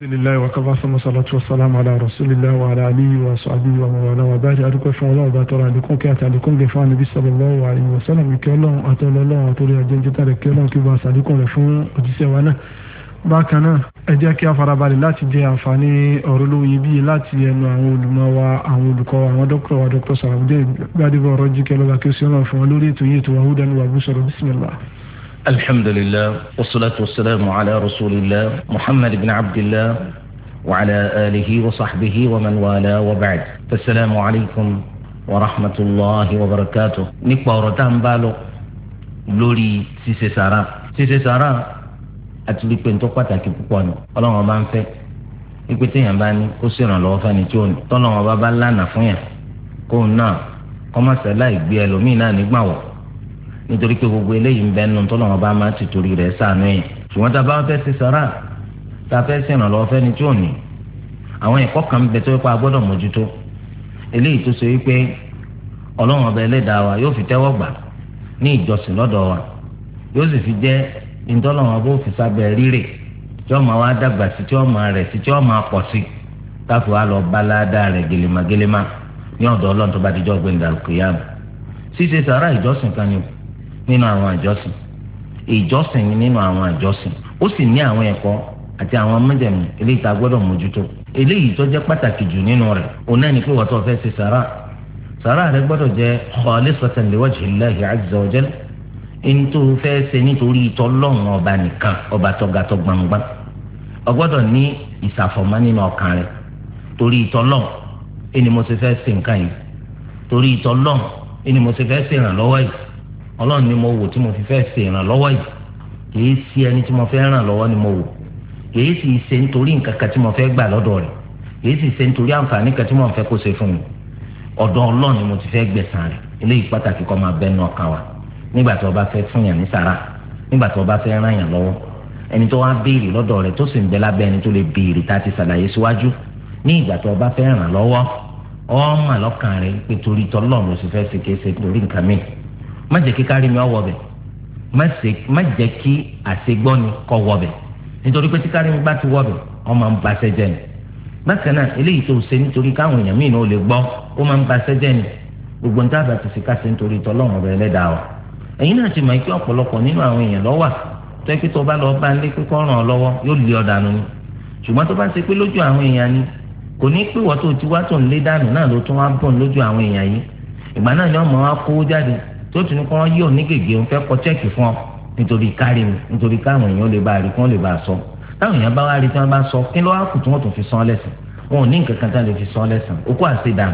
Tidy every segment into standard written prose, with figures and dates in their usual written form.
Alhamdulillah wa kafa sama salatu wa salam ala rasulillah wa ala alihi wa sahbihi wa mawala wa bari adúpẹ́ fún Ọlọ́run bá tọrọ àlékún kí àti àlékún gẹ fún Ànábì sallallahu alaihi wa sallam kí Ọlọ́run àtọlọ́lọ́run àtọrí ajẹ́jẹ́ta rẹ̀ kí Ọlọ́run kí bá sàlékún rẹ̀ fún òjíṣẹ́ wa náà. Bákan náà ẹ jẹ́ kí a farabalẹ̀ láti jẹ àǹfààní ọ̀rọ̀ lóye bíi láti ẹnu àwọn olùmọ̀ wa àwọn olùkọ́ àwọn dókítà wa dókítà Sàràfùdíìn Gbádébọ̀ ọ̀rọ̀ jíkẹ́ lọ́la kí ó sì ọ̀nà fún wọn lórí ètò yìí ètò wa hudan wa bushra bismillah. Alhamdulillah wassalatu wassalamu ala rasulillah Muhammad ibn Abdillah وعلى آله وصحبه ومن والاه وبعد فالسلام عليكم ورحمة الله وبركاته nípa ọ̀rọ̀ tá ń bá lọ lórí ṣíṣe sàrà àti wípé tó pàtàkì púpọ̀ ni Ọlọ́run bá ń fẹ́ wípé téèyàn bá ní kó ṣèrànlọ́wọ́ fẹ́ni tí ò ní tọ́lọ́run bá lánàá fún yàn kóun náà kọ́mọ̀sẹ̀ láì gbé ẹlòmíì náà nígbà wọ̀ nítorí pé gbogbo eléyìí ń bẹ nínú tọ́lọ́run bá máa ti torí rẹ̀ ṣàánú yẹn ṣùgbọ́n tá a bá fẹ́ ṣe sàrà tá a fẹ́ ṣèrànlọ́wọ́ fẹ́ni tí ò ní àwọn ẹ̀kọ́ kan bẹ tó yẹ pé a gbọ́dọ̀ mójútó eléyìí tó ṣe wípé Ọlọ́run ọba ẹlẹ́dàá wa yóò fi tẹ́wọ́ gbà ní ìjọsìn lọ́dọ̀ wa yóò sì fi jẹ́ ìdọ́lọ́wọ́n bó fi sábẹ́ rírè tí wọ́n máa wá dàgbà sí tí wọ́n máa rẹ̀ sí tí wọ́n máa pọ̀ sí káfí wa lọ bá ládàá rẹ̀ gèlèmagèlèmá ní ọ̀dọ̀ Ọlọ́run tó bá dijọ́ gbẹ̀ndà kìyàmù. ṣíṣe sàrà ìjọsìn kan nínú àwọn ìjọsìn nínú àwọn ìjọsìn ó sì ní àwọn ẹ̀kọ́ àti àwọn mẹ́jẹ̀mú eléyìí tá a gbọ́dọ̀ mójútó eléyìí tó jẹ́ pàtàkì jù nínú rẹ̀ òun náà ní pé wọ́n tó fẹ́ ṣe sàrà rẹ̀ gbọ́dọ̀ jẹ́ khalisatan liwajhillahi azza wa jalla ẹni tó fẹ́ ṣe nítorí t'Ọlọ́run ọba nìkan ọba tọ́gàtọ́ gbangba ó gbọ́dọ̀ ní ìsàfọ̀mọ́ nínú ọkàn rẹ̀ torí t'Ọlọ́run ẹni mo ti fẹ́ ṣe nǹkan yìí torí t'Ọlọ́run ẹni mo ti fẹ́ ṣe ìrànlọ́wọ́ yìí Ọlọ́run ni mo wò tí mo fi fẹ́ ṣe ìrànlọ́wọ́ yìí kì í sí ẹni tí mo fẹ́ ràn lọ́wọ́ ni mo wò kìí sì ṣe nítorí nǹkan kan tí mo fẹ́ gbà lọ́dọ̀ rẹ̀ kìí sì ṣe nítorí àǹfààní kan tí mo fẹ́ kó ṣe fún mi ọ̀dọ̀ Ọlọ́run ni mo ti fẹ́ gbẹ̀san rẹ̀ eléyìí pàtàkì kó máa bẹ́ẹ̀ nù ọkàn wa nígbà tí o bá fẹ́ fún yàn ní sàrà nígbà tí o bá fẹ́ ràn yàn lọ́wọ́ ẹni tó wá béèrè lọ́dọ̀ rẹ̀ tó sì ń bẹ lábẹ́ ẹni tó lè béèrè tá a ti ṣàlàyé síwájú ní ìgbà tí o bá fẹ́ ràn lọ́wọ́ ọmọ lọ́kàn rẹ̀ pé torí t'Ọlọ́run ló sì fẹ́ ṣe kéṣe torí nǹkan mi má jẹ́ kí kárí mi ọwọ́ bẹ̀ má jẹ́ kí àṣegbọ́ni kọ́ wọ́ bẹ̀ nítorí pé tí kárí mi bá ti wọ́bẹ̀ wọ́n máa ń ba sẹ́jẹ́ ni bákan náà eléyìí tó ṣe nítorí káwọn èèyàn míì náà lè gbọ́ ó máa ń ba sẹ́jẹ́ ni gbogbo níta bá ti ṣe ká ṣe nítorí t'Ọlọ́run ọba ẹlẹ́dàá wa ẹ̀yin náà ti mọ̀ pé ọ̀pọ̀lọpọ̀ nínú àwọn èèyàn ló wà tó yẹ pé tó bá lọ bá ń lé pé kó ràn ọ́ lọ́wọ́ yóò lé ọ dànù ni ṣùgbọ́n tó bá ṣe pé lójú àwọn èèyàn ni kò ní pé wọ́n tó ti wá tó ń lé dànù náà ló tún wá bọ̀ lójú àwọn èèyàn yìí ìgbà náà ni ọmọ wa kówó jáde tó tún ní kó wọ́n yí òní gègé òun fẹ́ kọ chẹ́ẹ̀kì fún ọ nítorí kárí mi nítorí káwọn èèyàn lè bá rí kí wọ́n lè bá sọ táwọn èèyàn bá wá rí tí wọ́n bá sọ kí ló wá kù tí wọ́n tún fi san lẹ́sàn wọn ò ní nǹkan kan tá lè fi san lẹ́sàn okó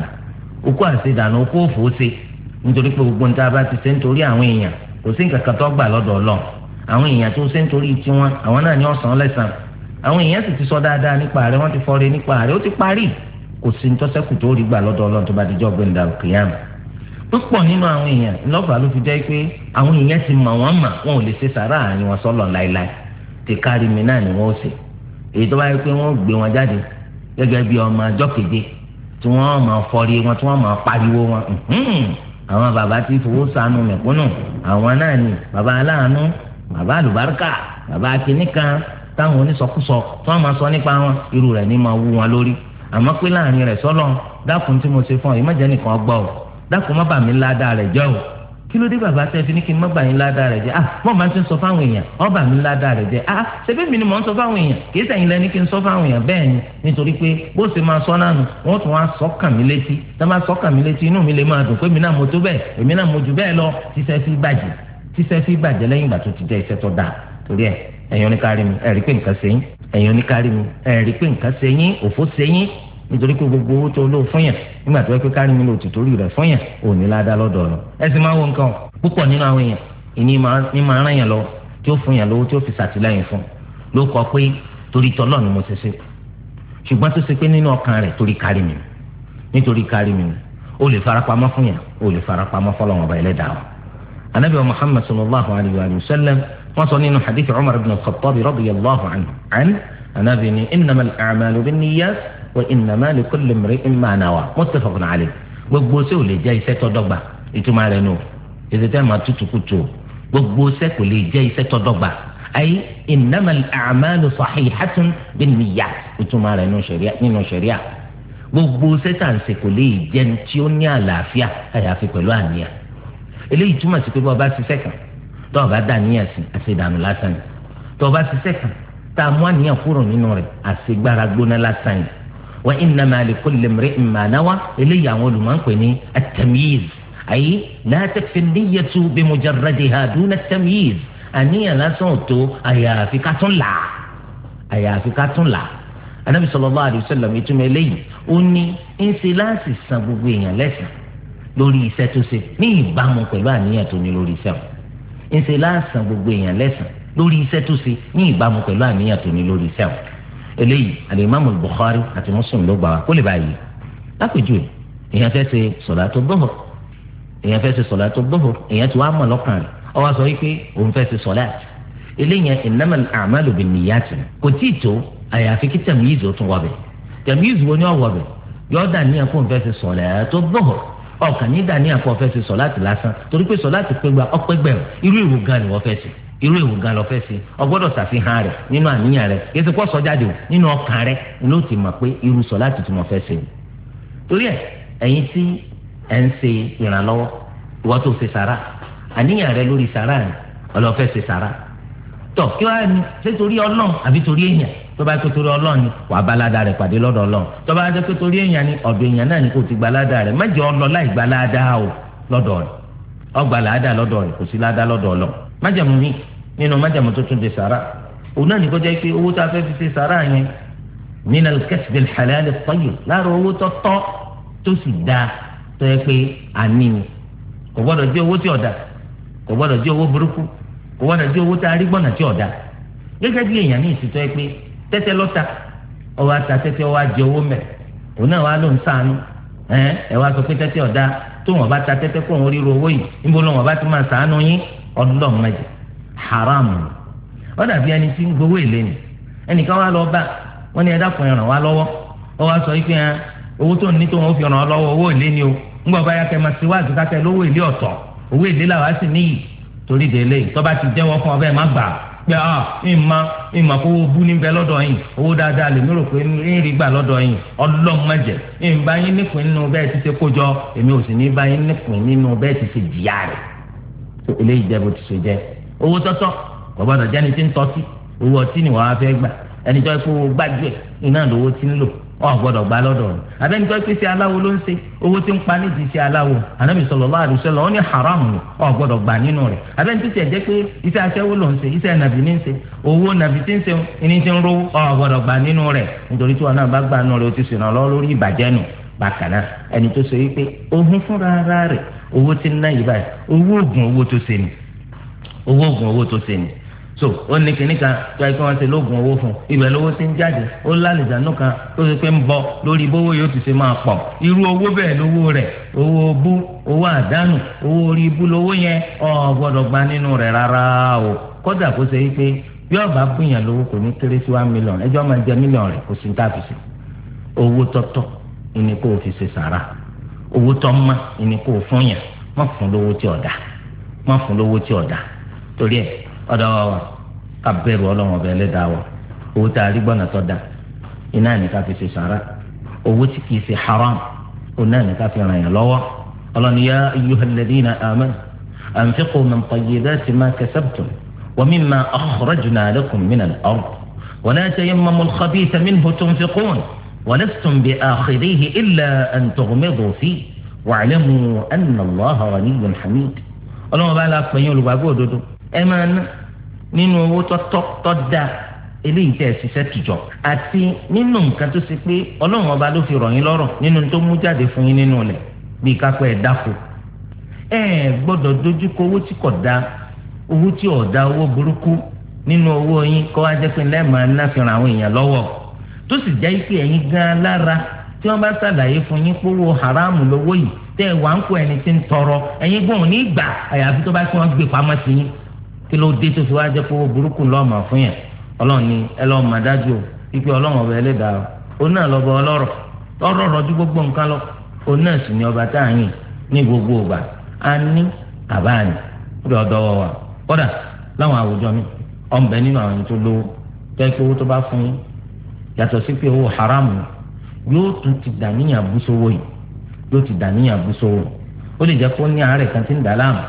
àṣedànù okó òfòóṣe nítorí pé gbogbo níta bá ti ṣe nítorí àwọn èèyàn kò sí nǹkan kan tó gbà lọ́dọ̀ Ọlọ́run àwọn èèyàn tó ṣe nítorí tiwọn àwọn náà ní ọ̀sán lẹ́sàn àwọn èèyàn sì ti sọ dáadáa nípa rẹ̀ wọ́n ti fọ́re nípa rẹ̀ ó ti parí kò sí nítọ́sẹ́kù tó rí gbà lọ́dọ̀ Ọlọ́run tó bá dijọ́ gbẹ̀ndà kìyàmù púpọ̀ nínú àwọn èèyàn lọ́fà ló fi jẹ́ pé àwọn èèyàn ti mọ̀ wọ́n mà wọn ò lè ṣe sàrà àní wọn sọ́lọ̀ láéláé ti kárí mi náà ni wọ́n ó ṣe èyí tó bá yẹ pé wọ́n gbé wọn jáde gẹ́gẹ́ bí ọmọ ọjọ́ keje tí wọ́n máa fọrí wọn tí wọ́n máa pariwo wọn àwọn bàbá tí fowó ṣàánú mẹ̀kúnnù àwọn náà ni bàbá aláàánú bàbá àlùbáríkà bàbá akínníkan táwọn onísọkúsọ tí wọ́n máa sọ nípa wọn irú rẹ̀ ní máa wú wọn lórí àmọ́ pé láàrin rẹ̀ sọ́lọ́ dákun tí mo ṣe fún ọ yìí má jẹ́ nìkan gbọ́ ọ dákun má bà mí ládàá rẹ̀ jẹ́ o kí ló dé bàbá tẹ́ fi ní kí n má bà yín ládàá rẹ̀ jẹ́ mọ̀ máa ti ń sọ fáwọn èèyàn ọ́ bà mí ládàá rẹ̀ jẹ́ ṣebí mi ni mò ń sọ fáwọn èèyàn kì í sẹ́yìn lẹ́ni kí n sọ fáwọn èèyàn bẹ́ẹ̀ ni nítorí pé bó ṣe máa sọ náà nù wọ́n tún wá sọ́kàn mí létí tá má sọ́kàn mí létí inú mi lè máa dùn pé mi náà mo tó bẹ́ẹ̀ èmi náà mo jù bẹ́ẹ̀ lọ tíṣẹ́ fi bàjẹ́ lẹ́yìn ìgbà tó ti jẹ́ iṣẹ́ tó dáa torí ẹ̀ ẹ̀yin oníkárí mi ẹ rí pé nǹkan ṣe yín ẹ̀yin oníkárí mi ẹ rí pé nǹkan ṣe yín òfó ṣe yín nítorí pé gbogbo owó tó lò fún yàn nígbà tó yẹ pé kárí mi lò ti torí rẹ̀ fún yàn ò ní ládàá lọ́dọ̀ ọ̀nà ẹ sì máa wo nǹkan púpọ̀ nínú àwọn èèyàn ìní máa ràn yàn lọ tí ó fún yàn lówó tí ó fi ṣàtìlẹ́yìn fún ló kọ pé torí t'Ọlọ́run ni mo ṣe ṣe ṣùgbọ́n tó ṣe pé nínú ọkàn rẹ̀ torí kárí mi nítorí kárí mi ó lè farapamọ́ fún yàn ó lè farapamọ́ fọlọ́wọn ọba ẹlẹ́dàá wa. anabi muhammad sallallahu alayhi wa sallam wọ́n sọ nínú hadith umar ibn al-khattab radiyallahu anhu anabi ni innamal a'malu binniyat wa innama likulli imri'in ma nawa muttafaqun alayh gbogbo ṣe ò lè jẹ́ iṣẹ́ tó dọ́gba ìtumọ̀ rẹ̀ nù ètò tẹ́ máa tutù kutù gbogbo ṣe kò lè jẹ́ iṣẹ́ tó dọ́gba ay innamal a'malu sahihatun binniyat ìtumọ̀ rẹ̀ nínú ṣẹ̀ríà gbogbo sẹ́tàǹsì kò lè jẹun tí ó ní àlàáfíà àyàfi pẹ̀lú àníyàn eléyìí túmọ̀ sí pé bá ọba ṣiṣẹ́ kan tó ọba dà níyàn sí àṣedànù lásán ni tó ọba ṣiṣẹ́ kan tá a mú àníyàn kúrò nínú rẹ̀ àṣegbára gbóná lásán ni wa innama likulli imri'in ma nawa eléyìí àwọn olùmọ̀ ń pè ní at-tamyiz ay la takfi an-niyyatu bimujarradiha duna at-tamyiz àníyàn lásán ò tó àyàfi ká tún là anabi sallallahu alayhi wa sallam ìtumọ̀ eléyìí ó ní ń ṣe láti san gbogbo èèyàn lẹ́san lórí iṣẹ́ tó ṣe ní ìbámu pẹ̀lú àníyàn tó ní lórí iṣẹ́ wọn ń ṣe láti san gbogbo èèyàn lẹ́san lórí iṣẹ́ tó ṣe ní ìbámu pẹ̀lú àníyàn tó ní lórí iṣẹ́ wọn eléyìí alimami Bukhari àti Muslim ló gbà wá kó lè bá yìí lápèjúwe èèyàn fẹ́ ṣe sọ̀látù duhur èèyàn tí wàá mọ̀ lọ́kàn rẹ̀ ó wá sọ wípé òun fẹ́ ṣe sọ̀láàtì eléyìí innamal a'malu binniyat kò tí ì tó àyàfi kí tẹ̀míìzì ó tún wọbẹ̀ tẹ̀míìzì wo ni ó wọbẹ̀ yọ dàníyàn kó n fẹ́ ṣe sọ̀látù duhur ọkàn ní dàníyàn kó n fẹ́ ṣe sọ̀láàtì lásán torí pé sọ̀láàtì ọpẹ́gbẹ̀rún irú ìwò gan ni wọ́n fẹ́ ṣe irú ìwò gan lọ fẹ́ ṣe ọgbọ́dọ̀ ṣàfihàn rẹ̀ nínú àníyàn rẹ̀ kí ẹ ti kọ́ sọ jáde o nínú ọkàn rẹ̀ ló ti mọ̀ pé irú sọ̀láàtì tí mo fẹ́ ṣe torí ẹ̀ ẹ̀yin tí ẹ̀ ń ṣe ìrànlọ́wọ́ ìwọ tó ṣe sàrà àníyàn rẹ̀ lórí sàrà ni ọlọ́fẹ́ ṣe sàrà tọ́ kí wàá ní ṣé torí Ọlọ́run àbí torí èèyàn tó bá tó torí Ọlọ́run ni wàá bá ládàá rẹ̀ pàdé lọ́dọ̀ Ọlọ́run tó bá jẹ́ pé torí èèyàn ni ọ̀dọ̀ èèyàn náà ni kò ti gba ládàá rẹ̀ mẹ́jọ ọlọ́ láì gba ládàá o lọ́dọ̀ rẹ̀ ọgbà ládàá lọ́dọ̀ rẹ̀ kò sí ládàá lọ́dọ̀ Ọlọ́run májàmú mi nínú májàmú tó tún de sàrà òun náà ní kó jẹ́ pé owó tá a fẹ́ fi ṣe sàrà yẹn min al-kasb al-halal at-tayyib láàrọ̀ owó tó tọ́ tó sì dáa tó yẹ pé àní ni kò gbọ́dọ̀ jẹ́ owó tí ọ̀dà kò gbọ́dọ̀ jẹ́ owó burúkú kò gbọ́dọ̀ jẹ́ owó tá a rí gbọ́nà tí ọ̀dà gẹ́gẹ́ bí èèyàn ní ìsìtọ́ yẹ pé tẹ́tẹ́ lọ́ta ọwọ́ ata tẹ́tẹ́ ọwọ́ ajẹ owó mẹ́ òun náà wà ló ń sànú ẹ wá sọ pé tẹ́tẹ́ ọ̀dà tó wọn bá ta tẹ́tẹ́ kó wọn ríro owó yìí níbo ló wọn bá ti máa sànú yín ọlọ́mọdé haram ó dàbí ẹni tí ń gbowó èlé ni ẹnìkan wá lọ bá wọn ní ẹ dákun ẹ ràn wá lọ́wọ́ ó wá sọ pé owó tó ní tó wọn fi ràn ọ́ lọ́wọ́ owó èlé ni o ńgbà bá yá kẹ́ máa ṣíwájú kákẹ́ lówó èlé ọ̀tọ̀ owó èlé làwa sì níyì torí délé tó bá ti jẹ́wọ́ fún ọ bẹ́ẹ̀ má gbà pé ìmọ̀ kó owó bú níbẹ̀ lọ́dọ̀ yìí owó dáadáa lèmi rò pé ń rí gbà lọ́dọ̀ yìí ọlọ́mọdé ìbá yín nípìn nínú bẹ́ẹ̀ ti ṣe kójọ èmi ò sì ní bá yín nípìn nínú bẹ́ẹ̀ ti ṣe jìyà rẹ̀ tó eléyìí jẹ́ bó ti ṣe jẹ́ owó tọ́tọ́ kò gbọ́dọ̀ jẹ́ni tí ń tọ́tí owó ọtí ni wàá fẹ́ gbà ẹni tó yẹ kó gbájú ẹ̀ iná lówó tí ń lò ọ gbọ́dọ̀ gbà lọ́dọ̀ rẹ̀ abẹni tó pé iṣẹ́ aláwo ló ń ṣe owó tí ń pa nídìí iṣẹ́ aláwo Ànábì sallallahu alaihi wasallam ó ní haram ni ọ gbọ́dọ̀ gbà nínú rẹ̀ abẹni tó tiẹ̀ jẹ́ pé iṣẹ́ aṣẹ́wó ló ń ṣe iṣẹ́ nàbì ní ń ṣe owó nàbì tí ń ṣe ìní tí ń rówó ọ gbọ́dọ̀ gbà nínú rẹ̀ nítorí tí wọn náà bá gbà nínú rẹ̀ ó ti sìnà lọ lórí ìbàjẹ́ nù bákan náà ẹni tó ṣe wípé ohun fúnra ara rẹ̀ owó tí ń ná yìí báyìí owó oògùn owó tó ṣe ni so ó ní kíní kan tó ẹ kí wọn ṣe lóògùn owó fún ibẹ̀ lówó tí ń jáde ó lálejànú kan tó ṣe pé ń bọ lórí bówó yóò ti ṣe máa pọ̀ irú owó bẹ́ẹ̀ lówó rẹ̀ owó bú owó àdánù owó orí ibú lówó yẹn ọ gbọ́dọ̀ gba nínú rẹ̀ rárá o kódà kó ṣe wípé bí ọba búyàn lówó kò ní kéré sí 1 million ẹjọ́ máa jẹ mílíọ̀nù rẹ̀ kò sí ní tàbí owó tọ́tọ́ ìní kó o fi ṣe sàrà owó tọ́ mọ́ ìní kó o fún yàn má fún lówó tí ọ̀dà torí ẹ̀ ọ̀dọ̀ wa ká bẹ̀rù Ọlọ́run ọbẹ Ẹlẹ́dàá wa owó tá a rí gbọnà tó da iná ní ká fi ṣe sàrà owó tí kìí ṣe haram iná ní ká fi ràn yàn lọ́wọ́ Ọlọ́run ya ayyuhal ladhina amanu anfiqu min tayyibati ma kasabtum wa mimma akhrajna lakum min al-ard wa la tayammamu al-khabitha minhu tunfiqun wa lastum bi'akhidhihi illa an tughmidu fihi wa'lamu anna Allaha ghaniyyun hamid Ọlọ́run bá la pè yín olùgbàgbọ́ òdodo ẹ máa ná nínú owó tọ́ da eléyìí tẹ̀ ṣiṣẹ́ tùjọ àti nínú nǹkan tó ṣe pé Ọlọ́run ọba ló fi rọ̀ yín lọ́rọ̀ nínú tó mú jáde fún yín nínú rẹ̀ bíi kápẹ́ ẹ̀ dáko ẹ gbọ́dọ̀ dojúkọ owó tí kò da owó tí ò da owó burúkú nínú owó yín kọ́ wá jẹ́ pé lẹ́ẹ̀máa ná fi ràn àwọn èèyàn lọ́wọ́ tó sì jẹ́ pé ẹ̀yin gan lára tí wọ́n bá ṣàlàyé fún yín pé owó haramu lówó yìí tẹ́ ẹ̀ wá ń kó ẹni tí ń tọrọ ẹ̀yin gbọ́n ní gbà àyàfi tó bá tí wọ́n gbé pamọ́ sí yín kí ló dé tó fi wá jẹ́ pé owó burúkú lọ́ọ̀mà fún yẹn Ọlọ́run ni ẹ lọ́ọ́ máa dájú o wípé Ọlọ́run ọba Ẹlẹ́dàá òun náà lọ́ba ọlọ́rọ̀ ọ̀rọ̀ ju gbogbo nǹkan lọ òun náà sì ní ọba tá à ń yìn ní gbogbo ọgbà a ní àbá ní ọ̀dọ̀ wa kódà láwọn àwùjọ mi ọ̀nbẹ nínú àwọn tó lówó tẹ́ pé owó tó bá fún yín yàtọ̀ sí pé owó haramu yóò tún ti dàníyàn bú sówó yìí yóò ti dàníyàn bú sówó ó lè jẹ́ kó ní àárẹ̀ kan tí ń dà láàmú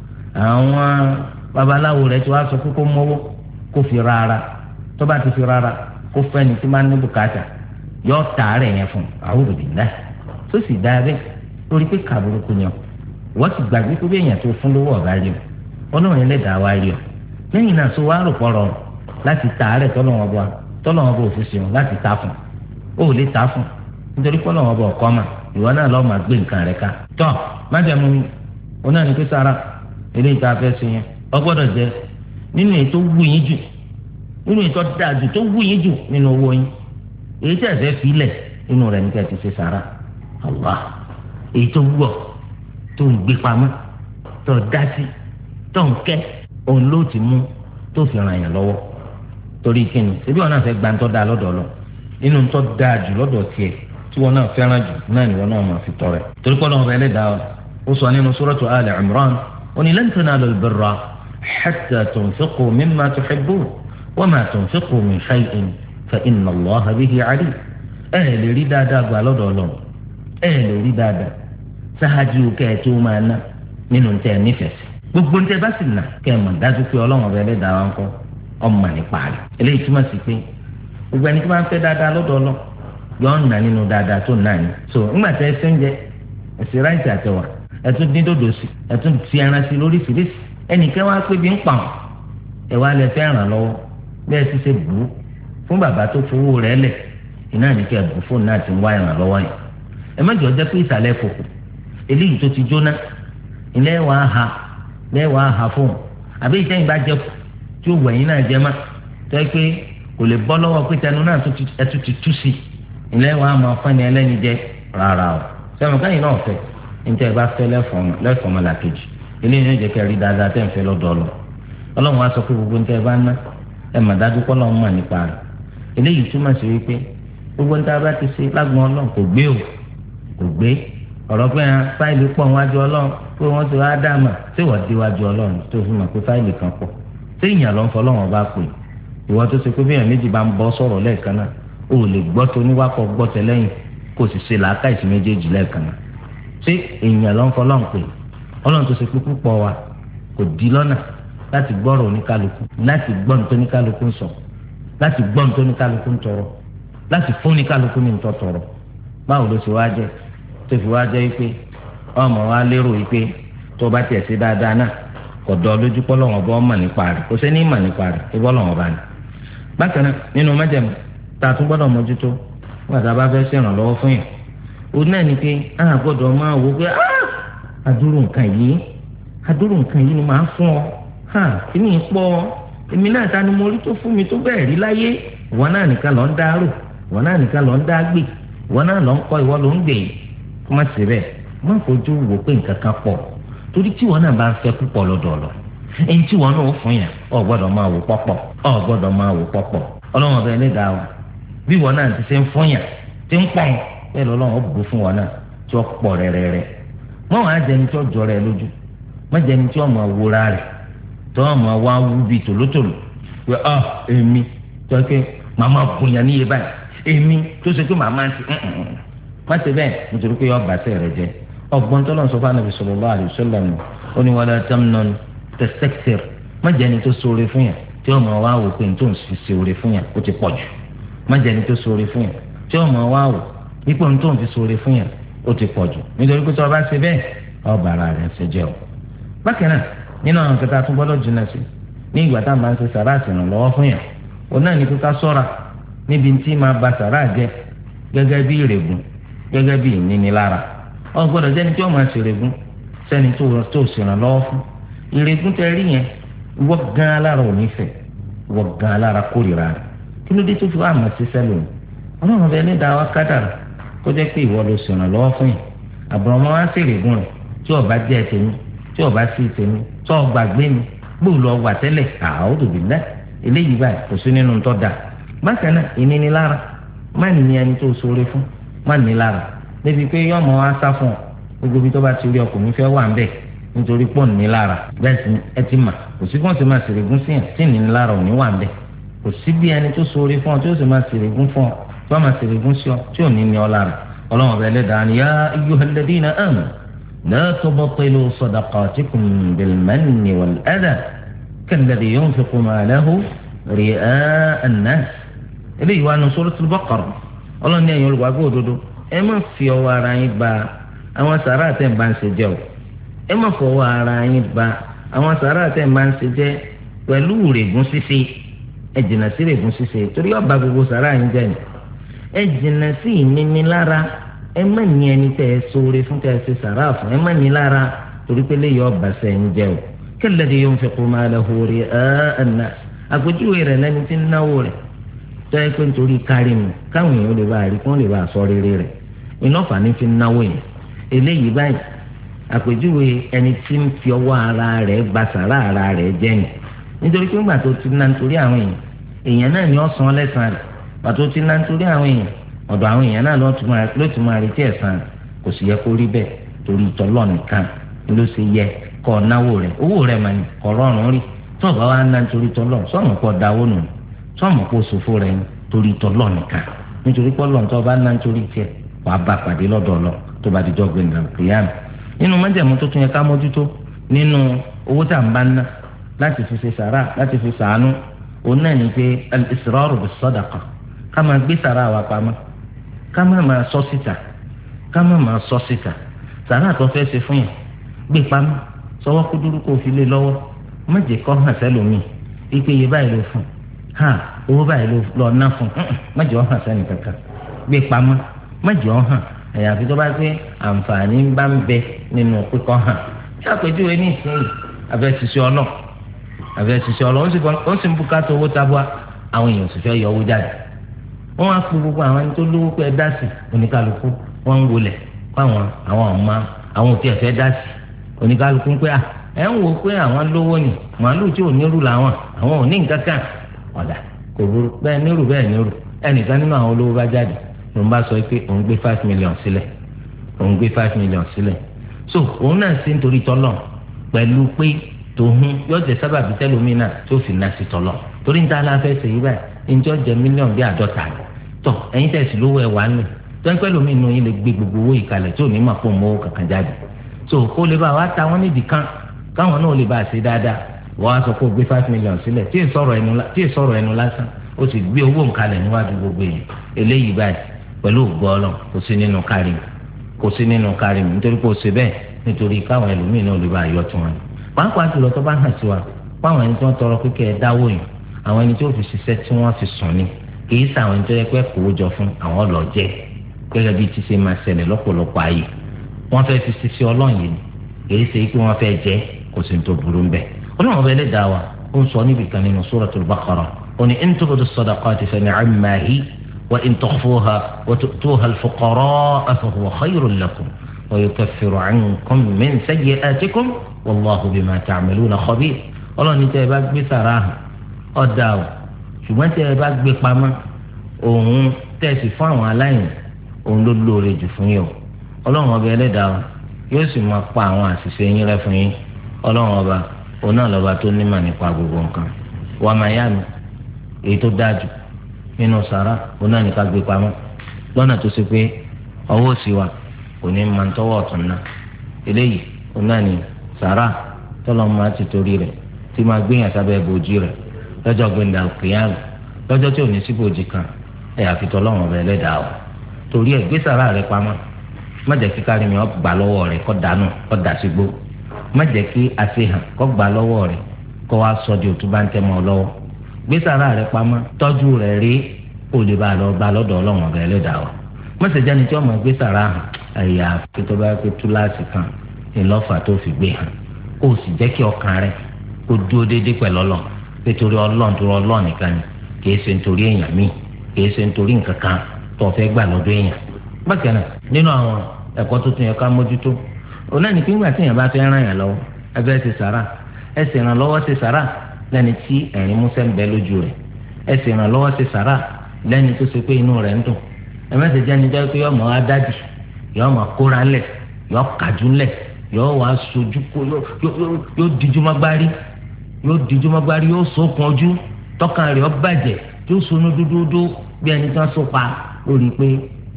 àwọn babaláwo rẹ̀ tí wàá sọ pé kó mọ́wó kó fi rárá tó bá ti fi rárá kó fẹ́ni tí máa ń ní bùkátà yóò tààrẹ̀ yẹn fún a'udhu billah tó sì dáa bẹ́ẹ̀ lórí pé kàbúrúkú yẹn wọ́n ti gbàgbé pé bí èèyàn tó fún lówó ọ̀gá rí o ọlọ́run ẹlẹ́dàá wá rí o lẹ́yìn náà tó wá rò pọ̀rọ̀ láti tààrẹ̀ tọ́lọ́wọ́n bọ̀ òfìsì wọn láti ta fún ó lè ta fún nítorí pé ọlọ́wọ́n bọ̀ ọ̀kọ́ mà ìwọ náà lọ́ọ́ máa gbé nǹkan rẹ̀ ká tọ́ májàmú mi ó náà ní pé sára eléyìí tá a fẹ́ ṣe yẹn ọ gbọ́dọ̀ jẹ nínú èyí tó wù yín jù nínú èyí tó dáa jù tó wù yín jù nínú owó yín èyí tẹ̀ fẹ́ filẹ̀ nínú rẹ̀ ní kẹ́ ti ṣe sára Allah èyí tó wù ọ́ tó ń gbé pamọ́ tó dá sí tó ń kẹ́ òun ló ti mú tó fi ràn yàn lọ́wọ́ torí kíni ṣebí wọn náà fẹ́ gba ntọ́ da lọ́dọ̀ lọ nínú ntọ́ da jù lọ́dọ̀ tiẹ̀ tí wọn náà fẹ́ràn jù náà ni wọn náà máa fi tọrẹ torí pé Ọlọ́run Ẹlẹ́dàá ó sọ nínú suratu Ali Imran ó ní lan tanalul birra hatta tunfiqu mimma tuhibbun wa ma tunfiqu min shay'in fa inna Allaha bihi alim lè rí dáadáa gbà lọ́dọ̀ Ọlọ́run lè rí dáadáa sáájú kẹ́ ẹ tó máa ná nínú ntẹ́ ẹ nífẹ̀ẹ́ sí gbogbo ntẹ́ bá sì ná kẹ́ ẹ mọ̀ dájú pé Ọlọ́run Ẹlẹ́dàá wa ń kọ́ ọmọ nípa rẹ̀ eléyìí túmọ̀ sí pé gbogbo ẹni tó bá ń fẹ́ dáadáa lọ́dọ̀ Ọlọ́run yọ ọ́ nà nínú dáadáa tó nà ní. so ńgbà tẹ ẹsẹ̀ ń jẹ ẹsẹ̀ ráìtì àtẹwà ẹtún dín dòdò sí ẹtún ti ẹran sí lóríṣiríṣi ẹnìkan wá pé bí ń pa wọn ẹ wá lẹ fẹ́ ràn lọ́wọ́ bẹ́ẹ̀ sì ṣe bù ú fún bàbá tó fowó rẹ̀ lẹ̀ iná nìkẹ́ bù fóònù náà ti ń wá ìrànlọ́wọ́ yẹn ẹ mẹ́jọ jẹ́ pé ìsàlẹ̀ kòkò eléyìí tó ti jóná ilé wàá ha fóònù àbí ìtẹ́yìn bá jẹ kù tí ó wẹ̀yìn náà jẹ́ má tẹ́ pé kò lè bọ́ lọ́wọ́ pé tẹnu náà ẹtú ti tú sí ilé wa máa fẹ́ni ẹlẹ́ni jẹ́ rárá o sẹ́wọ̀n káyìn náà fẹ́ níta ẹ bá fẹ́ lẹ́fọ̀ọ́mọ làkejì ilé yẹn jẹ́ kẹ́ rí dáadáa tẹ́ ń fẹ́ lọ́dọ̀ ọlọ ọlọ́run wa sọ pé gbogbo níta ẹ bá ná ẹ mà dájú pé ọlọ́run mà nípa rẹ̀ eléyìí túmọ̀ sí wípé gbogbo níta bá ti ṣe lágbọn ọlọ́run kò gbé ọ̀rọ̀ pé fáìlì pọ̀ wájú ọlọ́run pé wọ́n ti wá dáàmà tí wọ́n dé wájú ọlọ́run tó fi mọ̀ pé fáìlì kan pọ̀ téèyàn ló ń fọ lọ́wọ́n bá pè ìwọ tó ṣe pé bí èèyàn méjì bá ń bọ́ sọ̀rọ̀ lẹ́ẹ̀kan náà o ò lè gbọ́ tó níwákọ̀ gbọ́ tẹ lẹ́yìn kó o sì ṣe làákà ìsìn méjèèjì lẹ́ẹ̀kan náà ṣé èèyàn ló ń fọ lọ́wọ́n pè ọlọ́run tó ṣe pé púpọ̀ wa kò di lọ́nà láti gbọ́rọ̀ oníkálukú láti gbọ́ nítorí oníkálukú ń sọ láti gbọ́ nítorí oníkálukú ń tọrọ láti fún oníkálukú ní nítorí tọrọ báwo ló ṣe wá jẹ́ tó fi wá jẹ́ pé ọmọ wa lérò pé tó bá tiẹ̀ ṣe dáadáa náà kọ̀dọ̀ lójú pọ́lọ́wọ́n bọ́ mọ̀ nípa rẹ̀ kò sẹ́ni mọ̀ nípa rẹ̀ kí bọ́lọ́wọ́n bá ní. bákan náà nínú májẹ̀mú tá a tún gbọ́dọ̀ mójútó wọ́n àti abáfẹ́ ṣèrànlọ́wọ́ fún yẹn o náà ní pé a gbọ́dọ̀ máa wò pé adúrú nǹkan yìí ni màá fún ọ kí ni pọ́ èmi náà ta ni mo rí tó fún mi tó bẹ́ẹ̀ rí láyé ìwọ náà nìkan ló ń dárò ìwọ náà nìkan ló ń dá gbè ìwọ náà ló ń kọ́ ìwọ ló ń gbè kó má ṣe bẹ́ẹ̀ má fojú wò pé nǹkan kan pọ̀ torí tí wọn náà bá ń fẹ́ púpọ̀ lọ́dọọlọ ẹni tí wọn náà fún yàn ọ gbọ́dọ̀ máa wò pọ̀pọ̀ Ọlọ́run ọbẹ Ẹlẹ́dàá wa bí wọn náà ti ṣe ń fún yàn ti ń pọn bẹ́ẹ̀ lọ́lọ́run bù fún wọn náà tí ó pọ̀ rẹrẹrẹ wọn wàá jẹni tí ó jọ rẹ lójú wọn jẹni tí ó máa wúra rẹ tí wọn máa wá wú bíi tòlótòló pé èmi tó ṣe màmá bùnyàn níye báyìí èmi tó ṣe pé màmá ti má ṣe bẹ́ẹ̀ nítorí pé yọ bàtẹ rẹ jẹ ọgbọ́n tó lọ́n sọ fún anabi sallallahu alaihi wasallam ó ní wala tamnun tastakthir má jẹni tó ṣoore fún yàn tí ó máa wá wò pé nítorí fi ṣoore fún yàn ó ti pọ̀ jù má jẹni tó ṣoore fún yàn tí ó máa wá wò ipò nítorí fi ṣoore fún yàn ó ti pọ̀ jù nítorí pé tí wọ́n bá ṣe bẹ́ẹ̀ ọba ara rẹ̀ ṣe jẹ́ o. bákan náà nínú àwọn kẹta tó gbọ́dọ̀ jìnnà sí ní ìgbà tá à ń bá ń ṣe sàrà àṣìrànlọ́wọ́ fún yàn òun náà ní kó ká ṣọ́ra níbi tí máa ba sàrà jẹ́ gẹ́gẹ́ bí ìrègùn gẹ́gẹ́ bí ìnínilára wọn gbọ́dọ̀ jẹ́ni tí wọn máa ṣèrègùn sẹ́ni tó ṣèrànlọ́wọ́ fún ìrègùn tẹ rí yẹn wọ gan alára ò ní fẹ́ wọ gan alára kórìíra rẹ̀ kí ló dé tó fi wá àmọ́ sí sẹlẹ Ọlọ́run bẹ ní dáwà kádàrà kó jẹ́ pé ìwọ ló ṣèrànlọ́wọ́ fún yẹn àbùrọ̀mọ́ wá ṣèrègùn rẹ̀ tí ọba jẹ́ tèmi tí ọba sí tèmi tí ọba gbé mi gbòòlù ọgbà tẹ́lẹ̀ a'udhu billah eléyìí báyìí kò sí nínú tó dáa bákan náà ìnínilára má ní ẹni tó ṣoore fún má ní lára débi pé yọmọ wa sá fún ọ gbogbo ibi tó bá ti rí ọkùnrin fẹ́ wà ń bẹ̀ nítorí pọ̀ ní lára bẹ́ẹ̀ sì ẹ ti mà kò sí fún ọ̀sẹ̀ máa ṣèrègùn sí yàn tí ní lára ò ní wà ń bẹ̀ kò sí bí ẹni tó sóore fún ọ tí ó sì máa ṣèrègùn fún ọ tí wọ́n máa ṣèrègùn sí ọ tí ò ní ní ọ lára ọlọ́run ọ̀bẹ ẹlẹ́dàá ni yá ayyuhal ladhina amanu la tubtilu sadaqatikum bil manni wal adha kalladhi yunfiqu malahu ri'a an-nas eléyìí wà nù Suratul Baqara ọlọ́run ní ẹ̀yin olùgbàgbọ́ òdodo ẹ má fi ọwọ́ ara yín ba àwọn sàrà àtẹ̀ ń bá ń ṣe jẹ́ o ẹ má fọwọ́ ara yín ba àwọn sàrà àtẹ̀ ń bá ń ṣe jẹ́ pẹ̀lú règùn ṣíṣe ẹ jìnnà sí règùn ṣíṣe torí ọba gbogbo sàrà yín jẹ́ ni ẹ jìnnà sí ìníní lára ẹ má ní ẹni tẹ́ ẹ sóore fún tẹ́ ẹ ṣe sàrà fún ẹ má ní lára torí pé lè yọ ọba sẹ́yìn jẹ́ o kalladhi yunfiqu malahu ri'a an-nas àpèjúwe rẹ̀ lẹ́ni tí ń náwó rẹ̀ tọ́ ẹ pé nítorí kárí mi káwọn èèyàn lè bá rí kí wọ́n lè bá sọ rere rẹ̀ iná fàní fi náwó yẹn eléyìí báyìí àpèjúwe ẹni tí ń fi ọwọ́ ara rẹ̀ gba sàrà ara rẹ̀ jẹ́ ni nítorí pé ńgbà tó ti ná nítorí àwọn èèyàn náà ni ó san lẹ́san rẹ̀ pàtó ti ná nítorí àwọn èèyàn ọ̀dọ̀ àwọn èèyàn náà ló ti máa retí ẹ̀san rẹ̀ kò sì yẹ kó rí bẹ́ẹ̀ torí ìtọ́lọ́ nìkan ló ṣe yẹ kọ́ náwó rẹ̀ owó rẹ̀ mà ní kọ́ rọrùn rí tó bá wá ná nítorí tọ́lọ́ sọ́ọ̀mù pọ̀ dáwó nù sọ́ọ̀mù pọ̀ sòfò rẹ̀ torí tọ́lọ́ nìkan nítorí pọ́lọ́ tó bá ná nítorí tiẹ̀ wàá bá pàdé lọ́dọ̀ ọlọ́ tó bá dijọ́ gbẹ̀ngàn kìyàmù nínú májẹ̀mú tó tún yẹ ká mójútó nínú owó tá à ń bá ná láti fi ṣe sàrà láti fi sàánú òun náà ní pé al-israru bis-sadaqa ká máa gbé sàrà wa pamọ́ ká má máa sọ síta sàrà tó fẹ́ ṣe fún yàn gbé pamọ́ sọwọ́ kó dúró kó fi lé lọ́wọ́ má jẹ́ kó hàn sẹ́lòmíì ipe iye báyìí ló fún owó báyìí lọ ná fún má jẹ́ ó hàn sẹ́ni kankan gbé pamọ́ má jẹ́ ó hàn àyàfi tó bá gbé àǹfààní bá ń bẹ nínú pípọ́ hàn ṣé àpèjúwe ní ìsinyìí abẹ́sísẹ́ ọlọ́ ó sì ń bùkátà owó tabua àwọn èèyàn sì fẹ́ yọ owó jáde wọ́n á pe gbogbo àwọn ẹni tó lówó pé ẹ dá sí oníkálukú wọ́n ń wọlé fáwọn àwọn ọmọ àwọn òtí ẹ̀ fẹ́ dá sí oníkálukú pé ẹ ń wò pé àwọn lówó ni màálù tí ò nírú làwọn àwọn ò ní nǹkan kan ọ̀dà kò burú bẹ́ẹ̀ nírú bẹ́ẹ̀ nírú ẹnìkan nínú àwọn olówó bá jáde lòun bá sọ pé òun gbé $5 million sílẹ̀ so òun náà sí nítorí tọ́lọ̀ pẹ̀lú pé tòun yóò jẹ sábàbí tẹlómìnà tó fi náà sí tọ́lọ̀ torí níta la fẹ́ ṣe yí báyìí ǹjọ́ jẹ mílíọ̀nù bí 50 tọ̀ ẹ̀yin tẹ̀sí lówó ẹ̀ wá nù tọ́ńpẹ́ lómi inú yín lè gbé gbogbo owó ìkàlẹ̀ tí ò ní máa fún owó kankan jáde so kó lè bá wa ta wọ́n nídìí kan káwọn náà lè bá a ṣe dáadáa wọ́n á sọ pé ó gbé $5 million sílẹ̀ tí ì sọ̀rọ̀ ẹnu lásán ó sì gbé owó ìkàlẹ̀ níwájú gbogbo èèyàn eléyìí báyìí pẹ̀lú ògbọ́ọ̀lọ́ kò sí nínú kárí mi nítorí pé ó ṣe bẹ́ẹ̀ nítorí káwọn ẹlòmíì náà lè bá a yọ tí wọn. pàápàá jùlọ tó bá hàn sí wa fáwọn ẹni tí wọ́n tọrọ pé kẹ́ ẹ dáwó yìí àwọn ẹni tí ó fi ṣiṣẹ́ tí wọ́n fi sùn ni kì í sàwọn ẹni tó yẹ pé kówó jọ fún àwọn ọlọ́jẹ́ gẹ́gẹ́ bí ti ṣe máa ṣẹlẹ̀ lọ́pọ̀lọpọ̀ ayé wọ́n fẹ́ fi ṣiṣẹ́ ọlọ́yin ni kì í ṣe pé wọ́n fẹ́ jẹ́ kò sí tó burú ń bẹ̀. ọlọ́run ọba ẹlẹ́dàá wa ó ń sọ níbi kan nínú Suratul Baqara ó ní in tubdu sadaqati fa ni'amma hi wa in tukhfuha wa tu'tuha al-fuqara'a fa huwa khayrun lakum wa yukaffiru 'ankum min sayyi'atikum wallahu bima ta'maluna khabir. ọlọ́run ní tẹ́ ẹ bá gbé sàrà hàn ọ̀dà o ṣùgbọ́n tẹ́ ẹ bá gbé pamọ́ òun tẹ̀sí fún àwọn aláìní òun ló lóore jù fún yín o ọlọ́run ọba ẹlẹ́dàá yóò sì máa pa àwọn àṣìṣe yín rẹ́ fún yín ọlọ́run ọba òun náà lọ́ba tó nímọ̀ nípa gbogbo nǹkan wà máa yá mi èyí tó dájú nínú sàrà òun náà ní ká gbé pamọ́ lọ́nà tó ṣe pé ọwọ́ òsì wa kò ní máa ń tọwọ́ ọ̀tún náà eléyìí òun náà ní sàrà tọ́lọ́ máa ti torí rẹ̀ tí máa gbéyàn sábẹ́ bòjì rẹ̀ lọ́jọ́ gbẹ̀ndà òkèèyàn lọ́jọ́ tí ò ní sí bòjì kan ẹ̀ àfitọ́ ọlọ́run ọba ẹlẹ́dàá o torí ẹ̀ gbé sàrà rẹ̀ pamọ́ má jẹ́ kí kárí mi ọ́ gbà lọ́wọ́ rẹ̀ kọ́ dànù kọ́ dà sí gbó má jẹ́ kí àṣehàn kọ́ gbà lọ́wọ́ rẹ̀ kọ́ wá sọ di òtún bá ń tẹ́ mọ́ ọ lọ́wọ́ gbé sàrà rẹ̀ pamọ́ tọ́jú rẹ̀ rí kó lè bá lọ bá lọ́dọ̀ ọlọ́run ọ̀bẹ ẹlẹ́dàá wa má ṣe jẹ́ni tí ọmọ gbé sàrà hàn àyà àfi tó bá pé túláàsì kan ìlọ́fà tó fi gbé hàn kó o sì jẹ́ kí ọkàn rẹ̀ kó dúró déédéé pẹ̀lú ọlọ́run pé torí ọlọ́run nìkan ni kì í ṣe nítorí èèyàn míì kì í ṣe nítorí nǹkan kan tó fẹ́ gbà lọ́dọ̀ èèyàn bákan náà nínú àwọn ẹ̀kọ́ tó tún yẹ ká mójútó òun náà ní pé nígbà tí èèyàn bá fẹ́ ràn yàn lọ́wọ́ ẹbẹ́ ti sàrà ẹ sì ràn lọ́wọ́ ti sàrà lẹ́ni tí ẹ̀rín músẹ́ ń bẹ lójú rẹ̀ ẹ sì ràn lọ́wọ́ ti sàrà lẹ́ni tó ṣe pé inú rẹ̀ ń dùn ẹ mẹ́sẹ̀ jẹ́ ni jẹ́ pé yọ́ọ́ mọ̀ á dádì yọ́ọ́ mọ̀ kóra ńlẹ̀ yọ́ọ́ kàjú ńlẹ̀ yọ́ọ́ wàá sojú kó yóò díjú mọ́ gbárí yóò dijú mọ́gbárí yóò sókun ojú tọkàn rẹ̀ ó bàjẹ́ yóò sunú dúdúdú bí ẹni tí wọ́n so pa lórí pé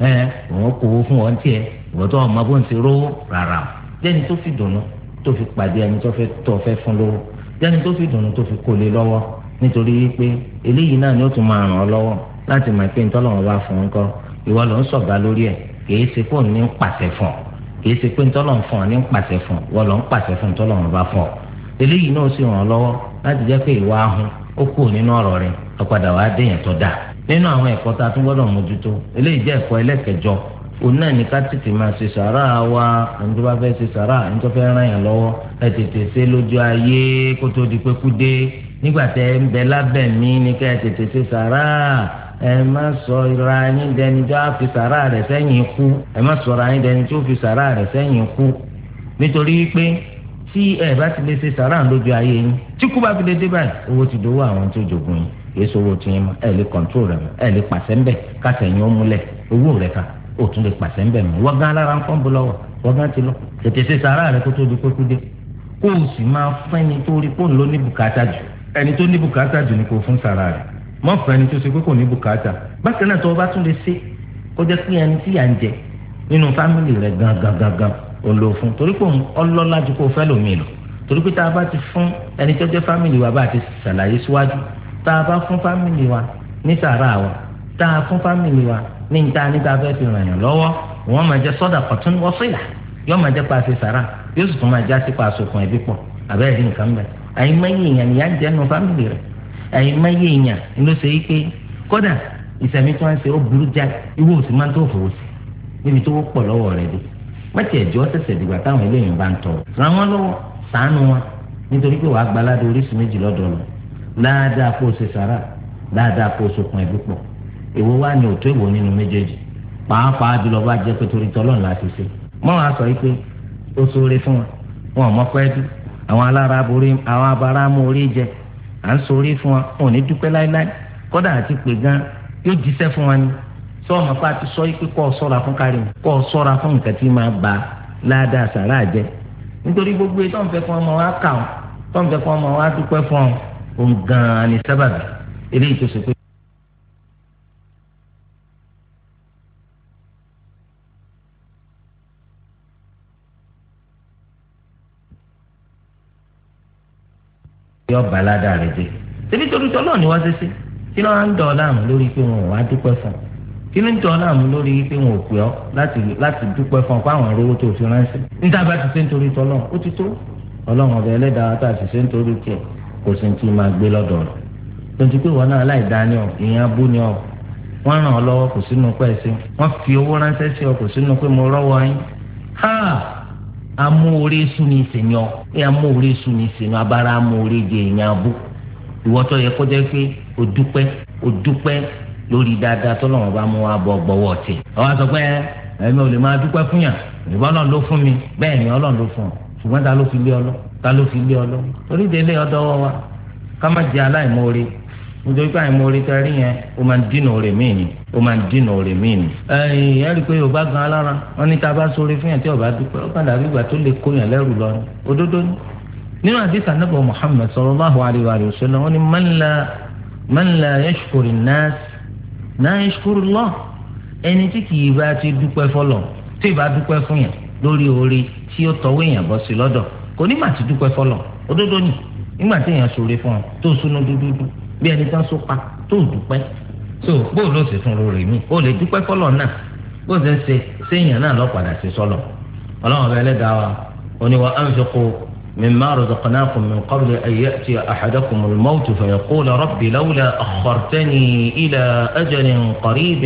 òun kò wó fún wọn tiẹ̀ ìwọ́n tó ọmọ bó ń ti rówó rárá jẹ́ni tó fi dùnú tó fi pàdé ẹni tó fẹ́ fún lówó jẹ́ni tó fi dùnú tó fi kólé lọ́wọ́ nítorí pé eléyìí náà ni ó tún máa ràn ọ́ lọ́wọ́ láti mọ̀ pé ntọ́lọ́wọ́n bá fún un kọ́ ìwọ ló ń sọ̀gá lórí ẹ̀ kìí ṣe pé òun ní ń pàṣẹ fún ọ kìí ṣe pé ntọ́lọ́wọ́n fún ọ ní ń pàṣẹ fún ọ ìwọ ló ń pàṣẹ fún ntọ́lọ́wọ́n bá fún ọ eléyìí náà sì ràn ọ́ lọ́wọ́ láti jẹ́ pé ìwà ahun ó kù nínú ọ̀rọ̀ rẹ̀ ọ̀padà wàá déyàn tó dáa nínú àwọn ẹ̀kọ́ tá a tún gbọ́dọ̀ mójútó eléyìí jẹ́ ẹ̀kọ́ ẹlẹ́kẹjọ òun náà ní ká tètè máa ṣe sàrà wa ẹni tó bá fẹ́ ṣe sàrà ẹni tó fẹ́ ràn yàn lọ́wọ́ ẹ tètè ṣe lójú ayé kó tó di pé kú dé nígbà tẹ ń bẹ lábẹ́ mi ní ká ẹ tètè ṣe sàrà ẹ má sọ ra yín dẹni tó á fi sàrà rẹ̀ sẹ́yìn kú ẹ má sọ ra yín dẹni tó fi sàrà rẹ̀ sẹ́yìn kú nítorí pé tí ẹ bá ti lè ṣe sàrà lójú ayé yín tí kú bá fi lè dé báyìí owó ti dówó àwọn tó jogun yín èso owó tí yín mọ ẹ lè kọ̀ǹtró rẹ̀ mọ́ ẹ lè pàṣẹ ńbẹ kásẹ̀yìn ó múlẹ̀ owó rẹ̀ ká ó tún lè pàṣẹ ńbẹ mọ́ wọ́n gán alára ń kọ́ ń bọ́ lọ́wọ́ wọ́n gán ti lọ tètè ṣe sàrà rẹ̀ kó tó di pé kú dé kó o sì máa fẹ́ni tó rí kó ń lọ ní bùkátà jù ẹni tó ní bùkátà jù ni kò fún sàrà rẹ̀ mọ́ fẹ́ni tó ṣe pé kò ní bùkátà bákan náà tó o bá tún lè ṣe kó jẹ́ pé ẹni tí yà ń jẹ nínú fámìlì rẹ̀ gangan ò lò fún torí pé ọlọ́lá ju kó fẹ́ lòmìn lọ torí pé tá a bá ti fún ẹni tó jẹ́ fámìlì wa bá ti ṣàlàyé síwájú tá a bá fún fámìlì wa ní sàrà wa tá a fún fámìlì wa ní níta níta fẹ́ fi ràn yàn lọ́wọ́ wọ́n máa jẹ́ sadaqatun wasila yóò máa jẹ́ paṣẹ sàrà yóò sì tún máa já sí paṣọ kan ẹbí pọ̀ àbẹ́rẹ́ nǹkan bẹ́ẹ̀ àyìnmáyé èèyàn nìyà ń jẹ́ nu fámìlì rẹ̀ àyìnmáyé èèyàn ló ṣe é pé kódà ìsẹ̀mí tí wọ́n ń ṣe ó burú já ìwọ òsì máa ń tó fòwò sí níbi tó pọ̀ lọ́wọ́ rẹ̀ dé mọ́tì ẹ̀jọ́ ṣẹ̀ṣẹ̀ dìgbà táwọn eléyìí bá ń tọ̀ ràn wọ́n lọ́wọ́ ṣàánú wọn nítorí pé wàá gbaládé oríṣi méjì lọ́dọ̀ lọ láadáa kó o ṣe sàrà láadáa kó o sokùn ẹbí pọ̀ èwo wá ní òtó ìwò nínú méjèèjì pàápàá jùlọ bá jẹ́ pé torí tọ́lọ́run láti ṣe mọ́ wàá sọ pé ó ṣoore fún wọn ò mọ̀ pẹ́ dú àwọn alára borí àwọn abara mú orí jẹ à ń ṣoore fún wọn ò ní dúpẹ́ láéláé kódà àti pé gan yóò jíṣẹ́ fún wọn ni sọ ọmọ pa ti sọ pé kọ́ ọ sọ́ra fún kárí kọ́ ọ sọ́ra fún nǹkan tí máa ba láadáa sàrà jẹ nítorí gbogbo ètò ọ̀nfẹ́ fún ọmọ wa kà ọ́ tọ́nfẹ́ fún ọmọ wa dúpẹ́ fún ọ òun gan-an ni sábàbí eléyìí tó ṣe pé. yọ balada rẹ jẹ tẹbi torí tọlọ ni wọn ṣe ṣe kí ló ń dọ̀ ọ́ láàmú lórí pé wọn ò wá dúpẹ́ fún ọ kí ló ń dọ̀ ọ́ láàmú lórí pé wọn ò pè ọ́ láti dúpẹ́ fún ọ pé àwọn rówó tó fi ránṣẹ́ níta bá ti ṣe nítorí tọlọ ó ti tó Ọlọ́run ọbẹ Ẹlẹ́dàá tá a ti ṣe nítorí tiẹ̀ kò sí ti máa gbé lọ́dọ̀ rẹ̀ tonti pé wọn náà láì dání ọ ìyẹn abú ni ọ wọn ràn ọ́ lọ́wọ́ kò sínú pẹ sí wọn fi owó ránṣẹ́ sí ọ kò sínú pé mo rọ́wọ́ yín ha amóore sùn ní ìsènyọ ẹ amóore sùn ní ìsènyọ abára amóore jẹ ìyẹn abú ìwọ́tọ̀ yẹ kó jẹ́ pé o dúpẹ́ lórí dáadáa tó lọ́wọ́ bá mú wa bọ̀ gbọ́wọ́ tẹ̀. ọwọ́ sọ pé ẹ̀mí ò lè máa dúpẹ́ fún yàn ìbọn náà ló fún mi bẹ́ẹ̀ ni Ọlọ́run ló fún ọ ṣùgbọ́n ta ló fi lé ọ lọ torí délé ọdọ́wọ́ wa ká má jẹ aláìmoore nítorí pé àìmoore tẹ rí yẹn o máa ń dínà òrè míì ni ẹ̀yìn ẹ̀rí pé yorùbá gan alára wọn ní tá a bá sóore fún yàn tí ọba dúpẹ́ ó kàn dàbí ìgbà tó lè kó yàn lẹ́rù lọ ni òdodo ni nínú àdìsá nàbọ Muhammad sallallahu alayhi wa sallam wọn ni man la yashkuri nas la yashkuru Allah ẹni tí kì í bá ti dúpẹ́ fọlọ́ tí ì bá dúpẹ́ fún yàn lórí oore tí ó tọwọ́ èèyàn bọ́ sí lọ́dọ̀ kò ní mà ti dúpẹ́ fọlọ́ òdodo ni nígbà tí èèyàn sóore fún ọ tó súnú dúdúdú bí ẹni tán sópa tó dúpẹ́ so bóòlù ó sì fún lórí mi ó lè dúpẹ́ fọlọ́ náà bó ṣe ń ṣe séèyàn náà lọ padà sí sọlọ Ọlọ́run ọbẹ Ẹlẹ́dàá wa ó ní wa anfiqu مما رزقناكم من قبل أن يأتي أحدكم الموت فيقول رب لولا أخرتني إلى أجل قريب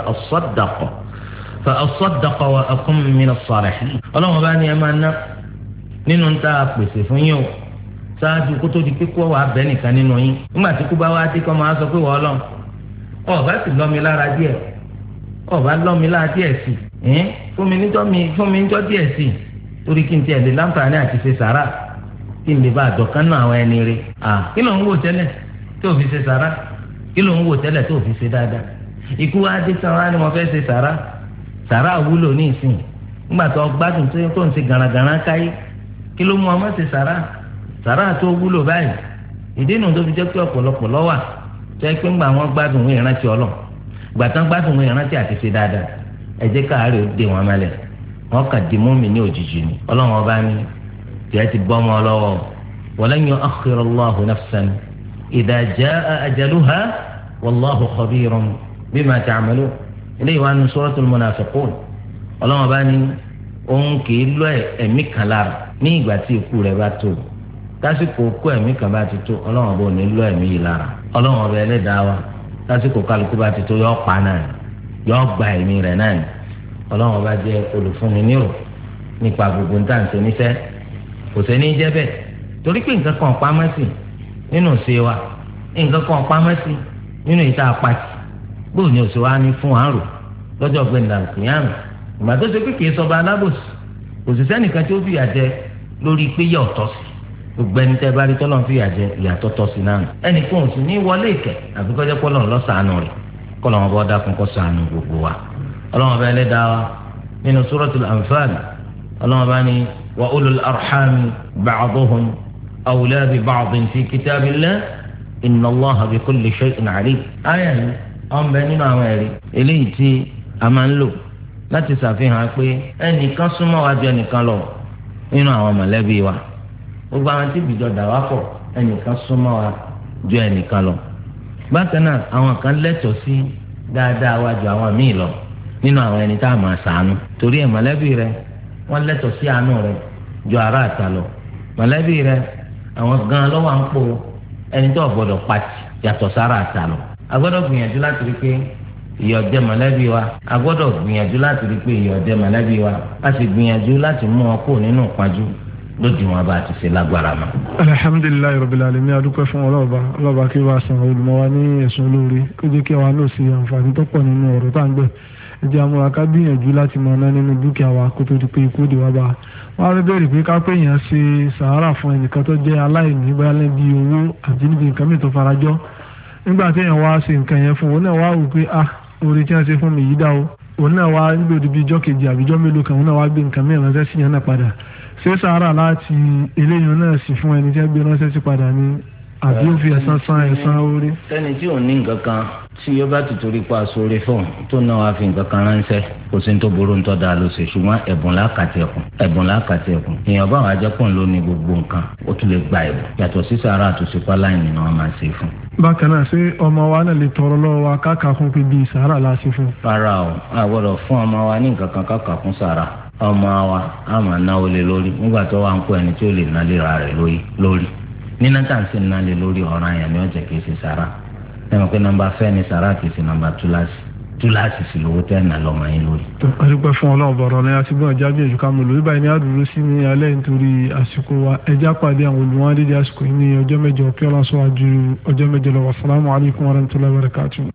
فأصدق وأكن من الصالحين اللهم باني أمانا nínú ń tá a pèsè fún yín o ṣáájú kó tó di pé kó wàá bẹ nìkan nínú yín nígbà tí kú bá wá dé kọ́ máa sọ pé wọ́n lọ ọba sì lọ́ mi lára díẹ̀ ọba lọ́ mi lára díẹ̀ sí fún mi níjọ́ díẹ̀ sí torí kí n tiẹ̀ lè láǹfààní àti ṣe sàrà kí n lè bá àdọ̀kan náà àwọn ẹni rẹ̀ kí ló ń wò tẹ́lẹ̀ tó fi ṣe sàrà kí ló ń wò tẹ́lẹ̀ tó fi ṣe dáadáa ikú wa dé sàn wá ni mo fẹ́ ṣe sàrà wúlò ní ìsìn nígbà tó gbádùn tó ń ṣe gàràgàrà káyé kí ló mú ọmọ ṣe sàrà tó wúlò báyìí ìdí nu tó fi jẹ́ pé ọ̀pọ̀lọpọ̀ lọ́wà jẹ́ pé ńgbà wọn gbádùn wọn ìrántí ọlọ́ gbà tán gbádùn wọn ìrántí àti ṣe dáadáa ẹ jẹ́ káàárẹ̀ ó dé wọn mẹ́lẹ̀ wọn kà di mọ́mì ní òjijì ni ọlọ́run ọba ní tiẹ̀ ti bọ́ wọn lọ́wọ́ walan yu'akhkhira Allahu nafsan idha jaa ajaluha wallahu khabirun bima ta'malun eléyìí wà ní suratul munafiqun ọlọ́run ọba ní òun kì í lọ ẹ̀mí kan lára ní ìgbà tí ikú rẹ̀ bá tó lásìkò kó ẹ̀mí kan bá ti tó ọlọ́run ọba ò ní lọ ẹ̀mí yìí lára ọlọ́run ọba ẹlẹ́dàá wa lásìkò kálukú bá ti tó yọ pa náà yọ gba ẹ̀mí rẹ̀ náà ni ọlọ́run ọba jẹ́ olùfúnni nírò nípa gbogbo ní tàǹtẹ̀ níṣẹ́ kò sẹ́ni jẹ́ bẹ́ẹ̀ torí pé nǹkan kan pamọ́ sí nínú ṣe wa nǹkan kan pamọ́ sí nínú ìta apáti bóun ni òṣèwà ní fún àrò lọ́jọ́ gbẹ̀ndà kìíyàn ìgbà tó ṣe pé kìí sọba alábòsí òṣìṣẹ́ nìkan tí ó fìyà jẹ lórí pé yẹ ọ̀tọ̀ sí gbogbo ẹni tẹ́ bá rí tọ́lọ́ fìyà jẹ ìyàtọ̀ tọ́ sí náà ẹnì kan ò sì ní wọlé ìkẹ́ àfi kọ́jọ́ pọ́lọ́ lọ́sàánù rẹ̀ kọ́lọ́ wọn bọ́ dákun kọ́ sàánù gbogbo wa ọlọ́wọ́n bá ẹlẹ́dàá wa nínú suratul Anfal ọlọ́wọ́n bá ní wa ulul arhami ba'duhum awla bi ba'din fi kitabillah inna Allaha bi kulli shay'in alim. ayé yìí ọ̀n bẹ nínú àwọn ẹ̀rí eléyìí tí a máa ń lò láti ṣàfihàn pé ẹnìkan súnmọ́ wa ju ẹnìkan lọ nínú àwọn mọ̀lẹ́bí wa gbogbo àwọn tí ìbìjọ dà wá pọ̀ ẹnìkan súnmọ́ wa ju ẹnìkan lọ. bákan náà àwọn kan lẹ́tọ̀ọ́ sí dáadáa wa ju àwọn míì lọ nínú àwọn ẹni tá a máa ṣàánú torí ẹ̀ mọ̀lẹ́bí rẹ wọ́n lẹ́tọ̀ọ́ sí àánú rẹ ju ará àta lọ mọ̀lẹ́bí rẹ àwọn gan lọ́wọ́ à ń pò ẹni tó gbọ́dọ̀ pàtì yàtọ̀ sára àta lọ. a gbọ́dọ̀ gbìyànjú láti rí pé ìyọ̀jẹ̀ mọ̀lẹ́bí wa a gbọ́dọ̀ gbìyànjú láti rí pé ìyọ̀jẹ̀ mọ̀lẹ́bí wa a sì gbìyànjú láti mú wọn kúrò nínú ìpájú lójú wọn bá ti ṣe lágbára mọ́. alhamdulilayi rabbil alamin adúpẹ́ fún ọlọ́ọ̀bá kí wàá san olùmọ̀ wa ní ẹ̀sùn olóore kó jẹ́ kí àwa náà ṣe àǹfààní tó pọ̀ nínú ọ̀rọ̀ tá à ń gbẹ̀ ẹ jẹ́ amúra ká gbìyànjú láti máa ná nínú dúkìá wa kó tó di pé ikú dè wá bá wọn á rí bẹ́ẹ̀rẹ̀ pé ká pé èèyàn ṣe sàárà fún ẹnìkan tó jẹ́ aláìní bóyá lẹ́bi owó àti níbi nǹkan mìíràn tó farajọ́ nígbà téèyàn wá ṣe nǹkan yẹn fún òun náà wá wò pé oore tí wọ́n ṣe fún mi yìí dá o òun náà wá níbi òdìbí ijọ́ kejì àbíjọ́ mélòó kan òun náà wá gbé nǹkan mìíràn ránṣẹ́ sí yẹn náà padà ṣé sàárà láti eléyìí náà sì fún ẹni tí wọ́n gbé ránṣẹ́ sí padà ní àbí ó fi ẹ̀san oore. sẹ́ni tí ò ní nǹkan kan tí yóò bá ti torí pa sóore fún tó náà wàá fi nǹkan kan ránṣẹ́ kò sí ní tó burú nítorí dáa ló ṣe ṣùgbọ́n ẹ̀bùn lákàtì ẹ̀kún èèyàn bá wàá jẹ́pọ̀ ló ní gbogbo nǹkan ó tún lè gba ẹ̀bùn yàtọ̀ sí sàárà àtúnṣe pálánì ni wọ́n máa ṣe fún. bákan náà ṣé ọmọ wa náà lè tọrọ lọ́wọ́ wa káàkà fún pé bíi sàárà la ṣe fún. rárá o a gbọ́dọ̀ fún ọmọ wa ní nǹkan kan káàkà fún sàárà ọmọ wa a máa náwó lé lórí nígbà tó wà ń kó ẹni tí ó lè ná léra rẹ̀ lórí nínú tàǹsí ńlá lè lórí ọ̀ràn yẹn ni ó jẹ́ kí n ṣe sàrà ẹ̀mọ̀ pé nọ́mbà fẹ́ ni sàrà kì í ṣe nọ́mbà túláàsì sí lówó tẹ́ ẹ̀ nà lọ́mọ yín lórí. a dúpẹ́ fún ọlọ́run bọ̀rọ̀ ní àti gbọ́n jáde èjì ká mọ̀ lórí báyìí ní àdúró sí ní alẹ́ nítorí àsìkò wa ẹja pàdé àwọn olùwọ́n dédé àsìkò yìí ní ọjọ́ mẹ́jọ kí ọlọ́sọ àjù ọjọ́ mẹ́jọ lọ wàsálàmù alaykum wa rahmatulahi wa barakatuh.